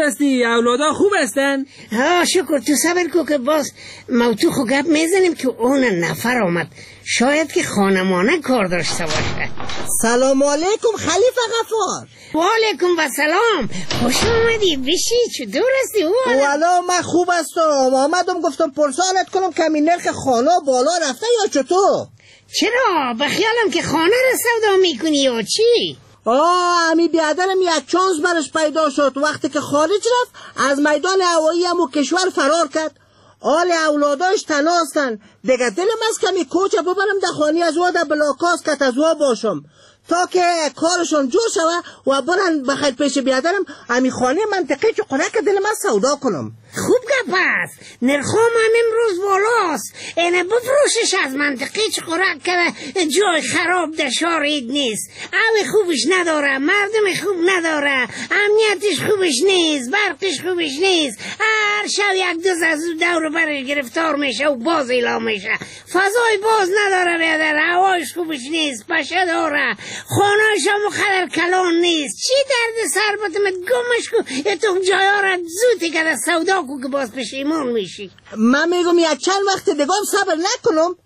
هستی؟ اولادا خوب هستن؟ ها شکر. تو صبر کو که باز موتو خو گپ میزنیم که اون نفر آمد، شاید که خانمانه کار داشته باشه. سلام علیکم خلیفه غفار. و علیکم و سلام، خوش آمدی. بشی چطور هستی؟ والا من خوب هستم. آمدم گفتم پرسالت کنم کمی نرخ خانه بالا رفته یا چطور؟ چرا؟ بخیالم که خانه رو سودا میکنی یا چی؟ امی بیادرم یک چانس برش پیدا شد. وقتی که خارج رفت از میدان هوایی همو کشور فرار کرد. آل اولاداش تناستن دیگه. دلم از کمی کوچه ببرم در خانی از واده بلاکاس کت از وا باشم تا که کارشون جور شوه و برن بخیر پیش بیادرم امی خانه منطقه چه قره که دلم از سودا کنم. خوب گپ است. نرخام هم امروز بالاست. اینه بفروشش از منطقه چه قره که جای خراب در شهر اید نیست. او خوبش نداره، مردم خوب نداره، امنیتش خوبش نیست، برقش خوبش نیست. هر شب یک دوز از دور برش گرفتار میشه و باز اعلام میشه. فضای باز نداره بیادر، هواش خوبش نیست، پشه داره، خانهاش هم خلل کلان نیست. چی درد سر باتمت گمش کو اتو جایا را زودی که در سودا کو که باز پشیمون میشی. من میگم یک چند وقت دیگه صبر نکنم.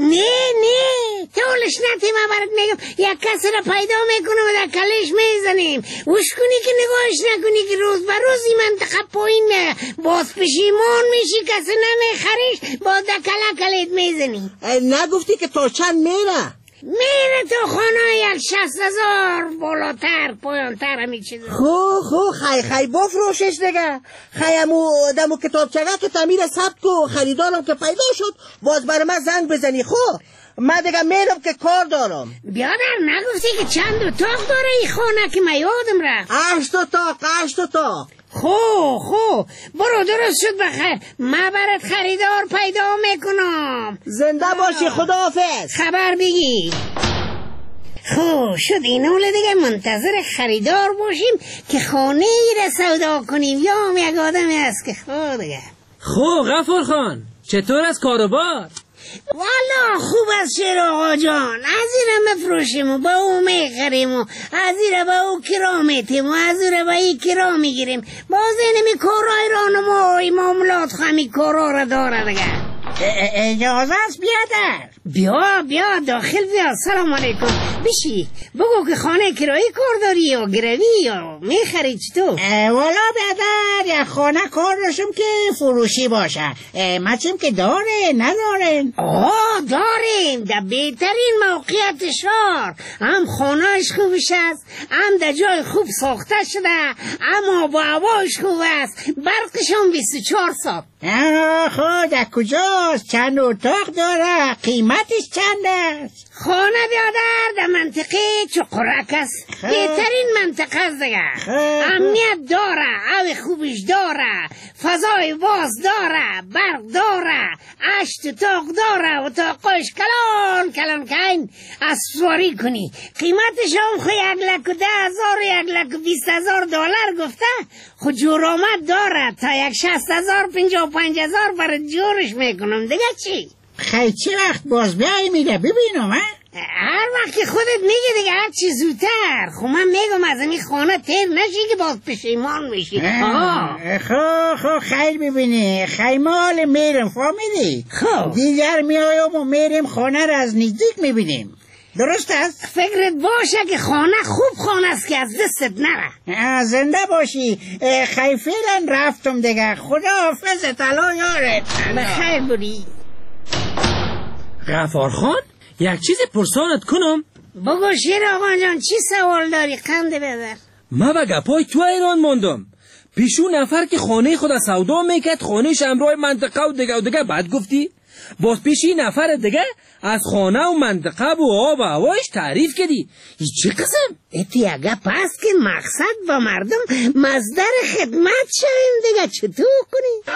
نه طولش نتیم. برات میگم یک کسی را پیدا میکنم و در کلش میزنیم. وش کنی که نگاهش نکنی که روز بر روزی منطقه پایین باز پشیمون میشی. کسی نمیخریش باز در کلت میزنی. نگفتی که تا چند میره تو خانه 60,000 بالاتر پایانتر همین چیز. خو خی بفروشش دیگه. خیمو دمو کتابچه که تعمیر ثبت و خریدارم که پیدا شد باز برای من زنگ بزنی. من دیگه میرم که کار دارم. بیادر نگفتی که چند اتاق داره این خانه که من یادم رفت؟ 8 اتاق. خو برو درست شد بخیر. من برات خریدار پیدا میکنم. زنده باشی. خداحافظ. خبر بگی. شد این حال دیگه منتظر خریدار باشیم که خانه ای را سودا کنیم یا هم یک آدمی هست که دیگه. غفور خان چطور از کاروبار؟ والا خوب از شیر آقا جان. از این مفروشیم و با او میخریم و از این با او کرا میتیم و از این با ای کرا میگیریم. باز اینمی کارای رانمای معاملات خمی کارا را داره دیگه. اجازه است بیادر؟ بیا داخل بیا. سلام علیکم. بشی بگو که خانه کرایی کار داری یا گروی یا میخری چطور؟ والا بیادر یک خانه کار داشتم که فروشی باشه. مچیم که داره ندارن؟ داریم در بهترین موقعیت شهر. هم خانهش خوبش است، هم در جای خوب ساخته شده، اما با هواش خوب است، برقش هم 24 ساعت. در کجاست؟ چند اتاق داره؟ قیمتش چند است؟ خانه بیادر در منطقه چقرک است. بهترین منطقه است دیگه. امنیت داره، او خوبش داره، فضای باز داره، برق داره، 8 اتاق داره، اتاقاش کلان کن از سواری کنی. قیمتش هم خو 110,000 $120,000 گفته. خود جور آمد داره تا 60,000 55,000 برای جورش میکنم دیگه. چی؟ چه وقت باز بیایی میده ببینم؟ هر وقت که خودت میگه دیگه، هر چی زودتر. من میگم از این خانه تیر نشی که باز پشیمان میشی. خیر ببینی خیمال میرم فهمیدی؟ دیگر میایم و میرم خانه را از نزدیک میبینیم. درست است؟ فکرت باشه که خانه خوب خانه است که از دستت نره. زنده باشی. فعلا رفتم دیگه. خداحافظ. طلا یارت. بخیر بودی. غفار خان یک چیز پرسانت کنم؟ بگو شیر آقا جان چی سوال داری؟ قنده بذار. من به گپای تو ایران موندم. پیشون نفر که خانه خود سودا میکرد خانهش امرای منطقه و دیگه بعد گفتی باز پیشی نفر دیگه از خانه و منطقه و آب و هوایش تعریف کردی. این چه قسم؟ ایتی اگه پس که مقصد با مردم مصدر خدمت شویم دیگه چطور کنی؟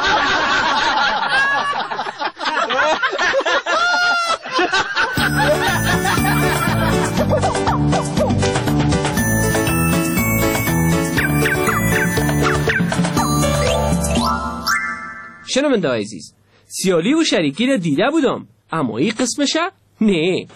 شنونده عزیز، سیالی و شریکی را دیده بودم اما این قسمشه نه.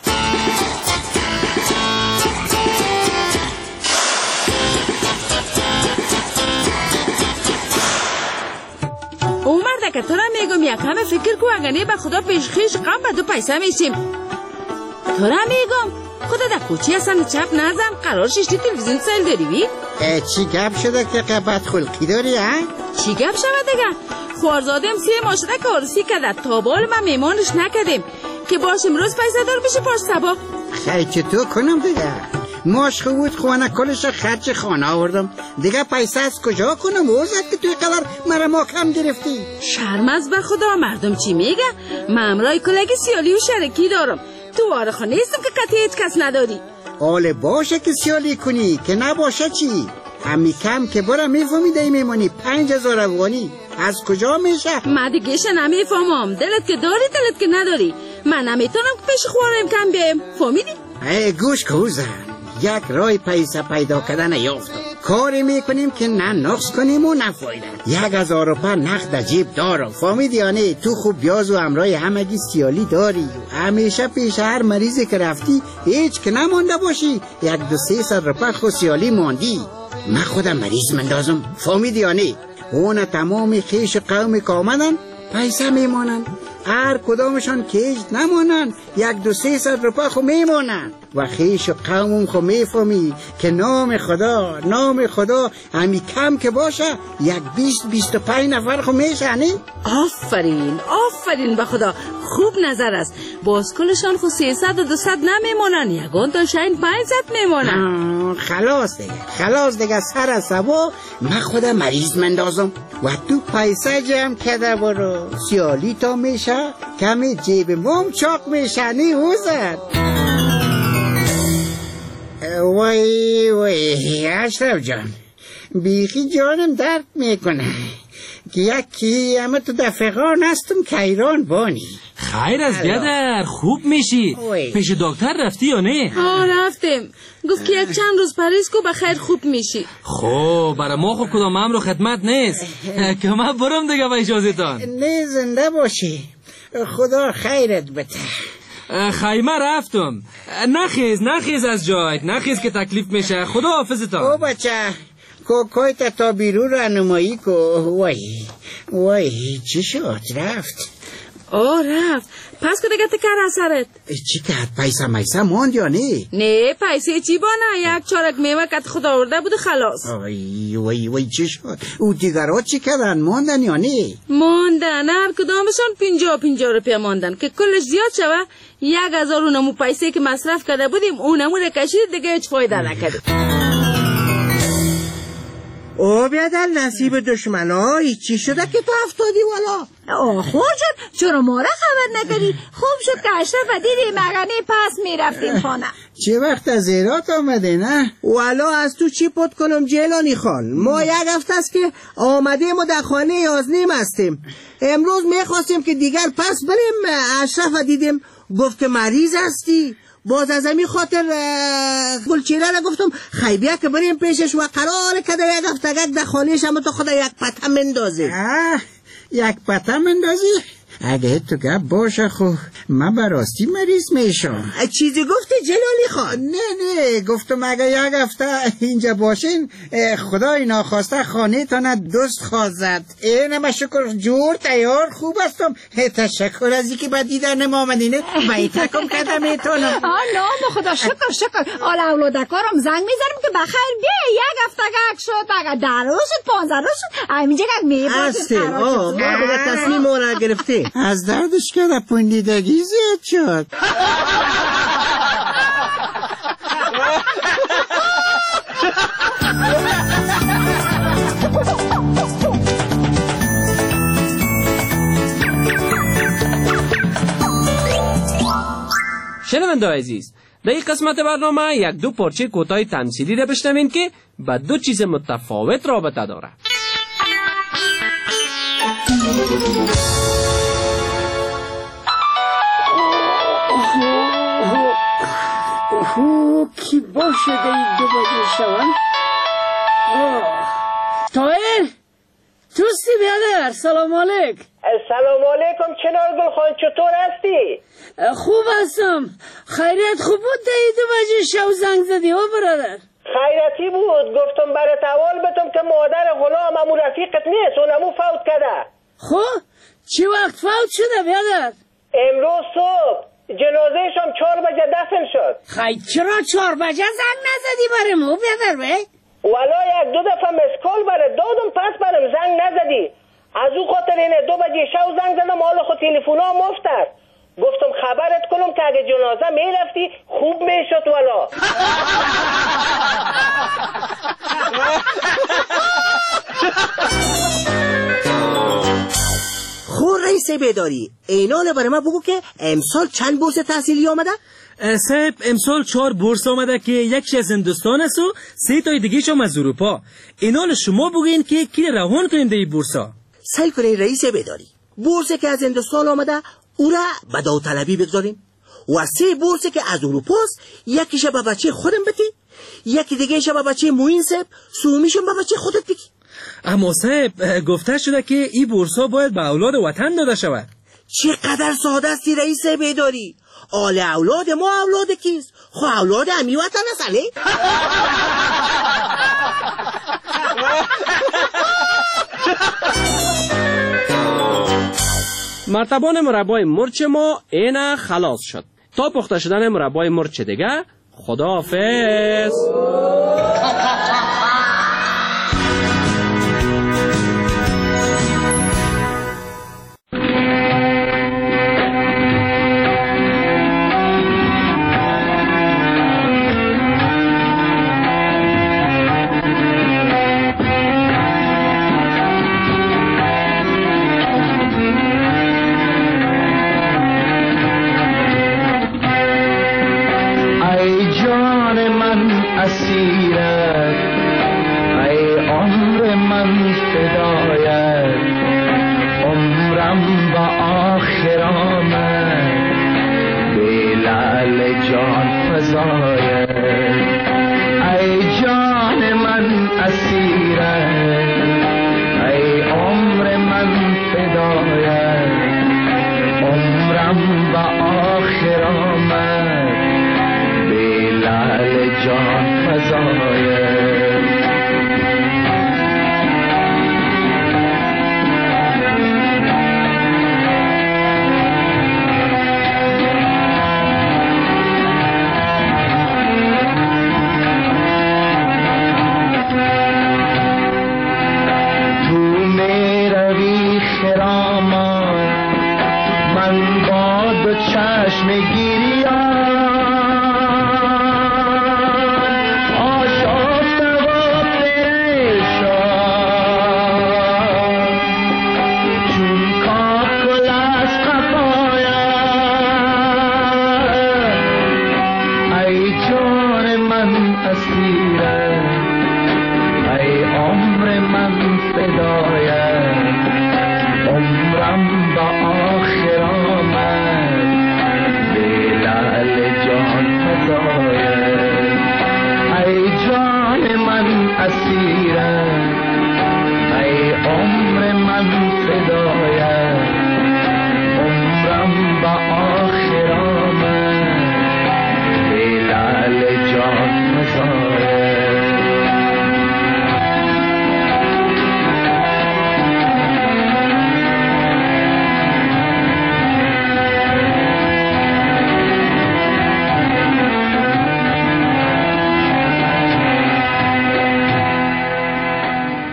اگه تو را میگم یک همه فکر کو اگه نه به خدا پیش خیش غم به دو پیسه میشیم. تو را میگم خدا در کوچی اصلا چپ نزن قرار ششتی تلویزیون سیل داری بی؟ چی گپ شده که قبط خلقی داری ها؟ چی گپ شده دیگه؟ خوارزادم 3 ماشده که عرسی کده تا بال ما میمانش نکدیم که باش امروز پیسه دار بشه باش سبا. خیلی چه تو کنم دیگه؟ ماش خوود خوانه کلش خرچ خانه آوردم دیگه پیسه از کجا کنم اوزد که توی قدر مرا ما کم گرفتی. شرم از به خدا مردم چی میگه؟ من امرای کلگی سیالی و شرکی دارم تو وارخه نیستم که قطعی هیچ کس نداری. آله باشه که سیالی کنی که نباشه چی؟ همی کم که برا میفهمیده میمانی 5000 افغانی از کجا میشه؟ من دیگه نمیفهمم دلت که داری دلت که نداری من نمیتونم که پیش خوارم کم بیم فهمیدی؟ گوش کوزن یک رای پیسه پیدا کردن یافتم کاری میکنیم که نه نقص کنیم و نه فایده 1000 روپه نقد جیب دارم فهمیدی یا نه؟ تو خوب بیاز و امرای همگی سیالی داری همیشه پیش هر مریضی که رفتی هیچ که نمانده باشی 200-300 روپه خود سیالی ماندی. من خودم مریض مندازم فهمیدی یا نه؟ اون تمام خیش قومی که آمدن پیسه میمانن هر کدامشان کیج نمانن 200-300 روپه خو میمانن و خیش قومم خو میفهمی که نام خدا همی کم که باشه 20-25 نفر خو میشه نه؟ آفرین به خدا خوب نظر است باز کلشان خو 300 و 200 نمیمانن یگان تا شاین 500 میمانن. خلاص دیگه سر سبا من خودم مریض مندازم و تو پیسه جمع کده برو سیالی تا میشه کمی جیب مام چاق میشه نی اوزد. وای اشرف جان بیخی جانم درد میکنه که یکی اما تو دفقان هستم که ایران بانی. خیر از بیادر خوب میشی پیش دکتر رفتی یا نه؟ رفتیم گفت که یک چند روز پریز کو بخیر خوب میشی. خب برای ما خب کدام امر خدمت نیست که من برم دیگه با اجازتان. نه زنده باشی خدا خیرت بده. خیمه رفتم نخیز از جایت نخیز که تکلیف میشه خدا حافظتان. او بچه کوکوی تا بیرون رانمایی کو. وای چی شد رفت؟ رفت پس که دیگه تکر اثرت چی کرد پیسه ماند یا نه؟ نه پیسه چی بانه یک چارک میوه که خدا آورده بود خلاص. وای چی شد؟ او دیگرها چی کردن ماندن یا نه؟ ماندن هر کدامشان 50 روپیه ماندن که کلش زیاد شوه 1000 اونمو پیسه که مصرف کرده بودیم اونمو رو کشید دیگه هیچ فایده نکرد. او بیادر نصیب دشمنای چی شده که تو افتادی والا؟ خوجت چرا ما را خبر نکردی؟ خوب شد که اشرف دیدی مغنی پس میرفتیم خانه. چه وقت از ایرات آمده نه؟ والا از تو چی پت کنم جیلانی خان ما یک هفته است که آمدیم و در خانه یازنیم هستیم امروز میخواستیم که دیگر پس بریم اشرف دیدیم گفت که مریض هستی باز از همین خاطر گلچیره را گفتم خیبیه که بریم پیشش و قرار کده یک هفتگک در خانهش اما تو خدا یک پته مندازه. یک پته مندازی؟ اگه تو گپ باشه خو من براستی مریض میشم. چیزی گفتی جلالی خان؟ نه گفتم اگه یک هفته اینجا باشین خدای ناخواسته خانه تا دوست خواهد. اینم شکر جور تیار خوب هستم تشکر از اینکه با دیدن ما آمدینه بیتکم کده میتونم. نام خدا شکر آل اولادکارم زنگ میزنم که بخیر بیا یک هفته گک شد اگه 10 روز شد 15 روز شد همینجا گک میباشیم ما به تصمیم ما را گرفته از دردش که در پوندیدگی زیاد شد. شنونده عزیز در این قسمت برنامه یک دو پارچه کوتاه تمثیلی را بشنوین که با دو چیز متفاوت رابطه داره. کی باشه در 2 بجه شوم؟ طاهر توستی بیادر سلام علیک. سلام علیکم چنار گل خان چطور هستی؟ خوب هستم خیریت خوب بود در 2 بجه شو زنگ زدی او برادر؟ خیرتی بود گفتم برای توال بتم که مادر غلام امو رفیقت نیست اونمو فوت کرده. خب چی وقت فوت شده برادر؟ امروز صبح جنازهش هم 4 بجه دفن شد. خیلی چرا 4 بجه زنگ نزدی برای مو برادر به؟ والا 1-2 دفعه مسکال بره دادم پس برم زنگ نزدی. از او خاطر اینه 2 بجه شب زنگ زدم حالا خود تلفونا مفت است. گفتم خبرت کنم که اگه جنازه میرفتی خوب میشد والا. خور رئیس بیداری اینال برای ما بگو که امسال چند بورس تحصیلی آمده؟ صاحب امسال 4 بورس آمده که یکیش از هندوستان است و 3 تای دیگه هم از اروپا. اینال شما بگین که کی روان کنیم در این بورسا. سعی کنین رئیس بیداری بورسی که از هندوستان آمده او را به داوطلبی بگذاریم و 3 بورسی که از اروپاست یکیش به بچه خودم بدی، یکی دیگهش به بچه موین صاحب، سومیشم به بچه خودت بگی. اما صاحب گفته شده که این بورسا باید به اولاد وطن داده شود. چقدر ساده استی رئیس بیداری. آل اولاد ما اولاد کیست؟ خو اولاد امی وطن است علی. مرتبان مربای مرچ ما اینا خلاص شد. تا پخته شدن مربای مرچ دیگه خداحافظ. اسیرت ای عمر من فدایت عمرم با آخر آمد به لعل جان فزایت